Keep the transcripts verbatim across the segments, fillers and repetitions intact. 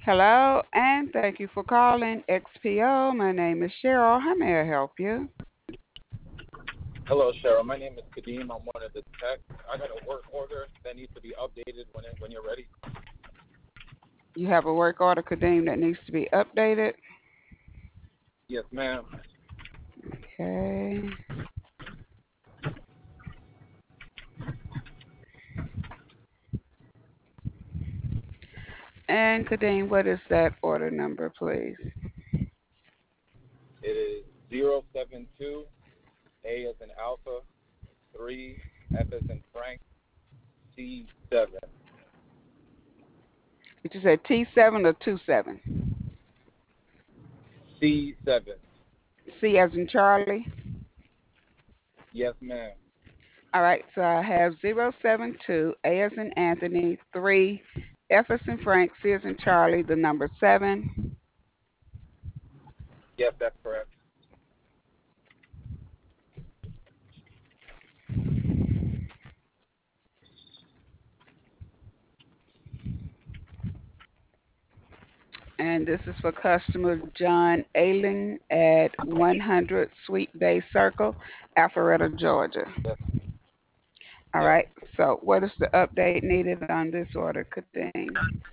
Hello, and thank you for calling X P O. My name is Cheryl. How may I help you? Hello, Cheryl. My name is Kadeem. I'm one of the techs. I got a work order that needs to be updated when it, when you're ready. You have a work order, Kadeem, that needs to be updated. Yes, ma'am. Okay. And Kadeem, what is that order number, please? It is zero seven two A as in Alpha, three F as in Frank, C seven. Did you say T seven or two seven? C seven. C as in Charlie. Yes, ma'am. All right, so I have zero seven two A as in Anthony, three F as in Frank, C as in Charlie, the number seven. Yes, that's correct. And this is for customer John Ailing at one hundred Sweet Bay Circle, Alpharetta, Georgia. Yes, All yes. right. So, what is the update needed on this order, Kadeem?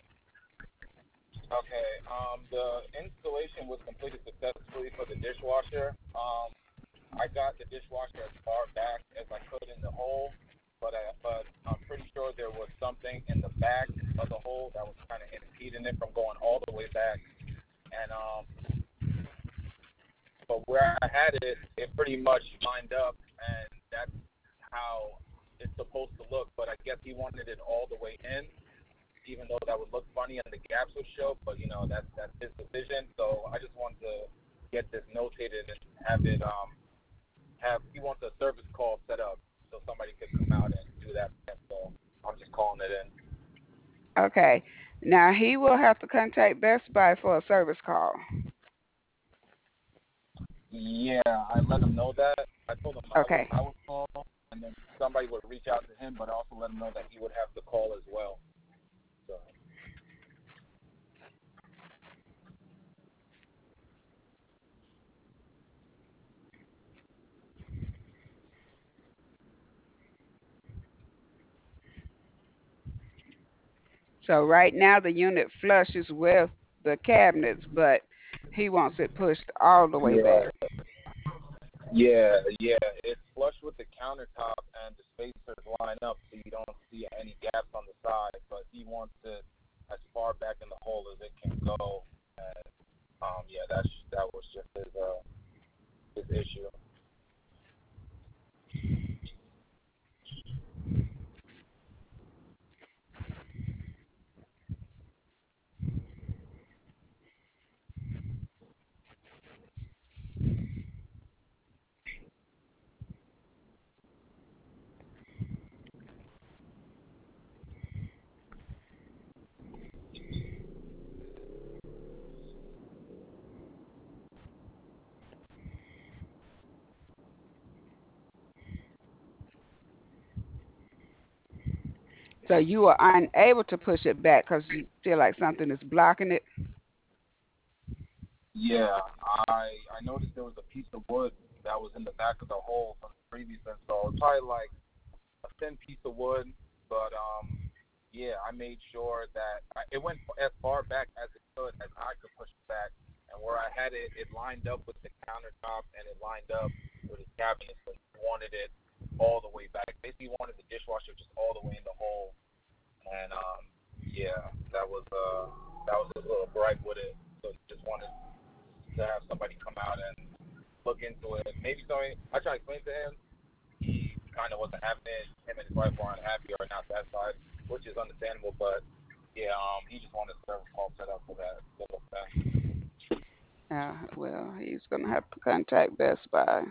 Okay. Um, the installation was completed successfully for the dishwasher. Um, I got the dishwasher as far back as I could in the hole, but I, but I'm pretty sure there was something in the back of the hole that was kind of impeding it from going all the way back. And um, but where I had it, it pretty much lined up, and that's how it's supposed to look. But I guess he wanted it all the way in, even though that would look funny and the gaps would show. But you know that's that's his decision. So I just wanted to get this notated and have it um have he wants a service call set up so somebody could come out and do that. So I'm just calling it in. Okay. Now, he will have to contact Best Buy for a service call. Yeah, I let him know that. I told him I would Okay. I would call and then somebody would reach out to him, but I also let him know that he would have to call as well. So So, right now, the unit flushes with the cabinets, but he wants it pushed all the way back. yeah, yeah, yeah. It's flush with the countertop and the spacers line up so you don't see any gaps on the side. But he wants it as far back in the hole as it can go. And um, yeah, that's that was just his uh his issue. So, you are unable to push it back because you feel like something is blocking it. Yeah, I I noticed there was a piece of wood that was in the back of the hole from the previous install. It's probably like a thin piece of wood, but um, yeah, I made sure that I, it went as far back as it could, as I could push it back, and where I had it, it lined up with the countertop and it lined up with his cabinet, so he wanted it all the way back. Basically, he wanted the dishwasher just all the way in the hole, and um, yeah, that was uh, that was his little gripe with it. So he just wanted to have somebody come out and look into it. Maybe somebody, I tried to explain to him, he kind of wasn't having it. Him and his wife were unhappy or not satisfied, which is understandable. But yeah, um, he just wanted a service call set up for that little thing. Uh, well, he's going to have to contact Best Buy.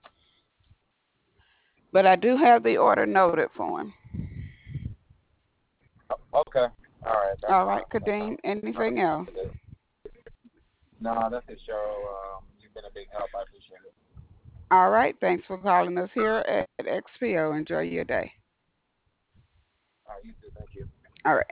But I do have the order noted for him. Oh, okay, all right, that's All right, fine. That Kadeem. sounds Anything else? good. No, that's it, Cheryl. Um, you've been a big help. I appreciate it. All right. Thanks for calling us here at X P O. Enjoy your day. All right, you too. Thank you. All right.